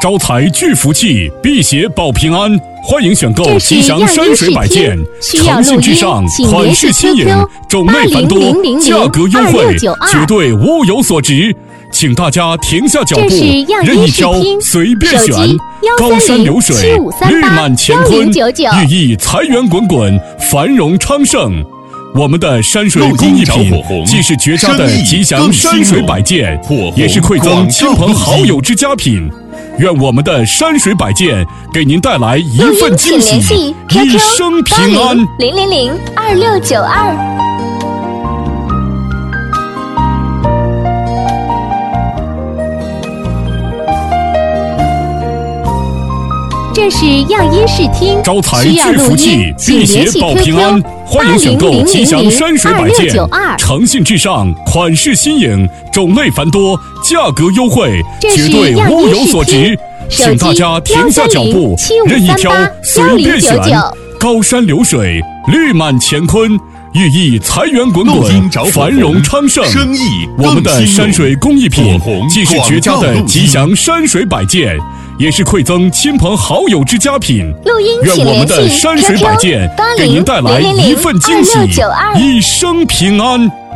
招财聚福气，辟邪保平安。欢迎选购吉祥山水摆件，诚信至上，款式新颖，种类繁多，价格优惠，绝对物有所值。请大家停下脚步，任意挑，随便选。高山流水，绿满乾坤，寓意财源滚滚，繁荣昌盛。我们的山水工艺品既是绝佳的吉祥山水摆件，也是馈赠亲朋好友之佳品。愿我们的山水摆件给您带来一份惊喜，一生平安。 0002692。这是样音视听， 招财聚福气，辟邪保平安。欢迎选购吉祥山水摆件，诚信至上，款式新颖，种类繁多，价格优惠，绝对物有所值。请大家停下脚步，任意挑，随便选。高山流水，绿满乾坤，寓意财源滚滚，繁荣昌盛。我们的山水工艺品既是绝佳的吉祥山水摆件，也是馈赠亲朋好友之佳品。愿我们的山水摆件给您带来一份惊喜，一生平安。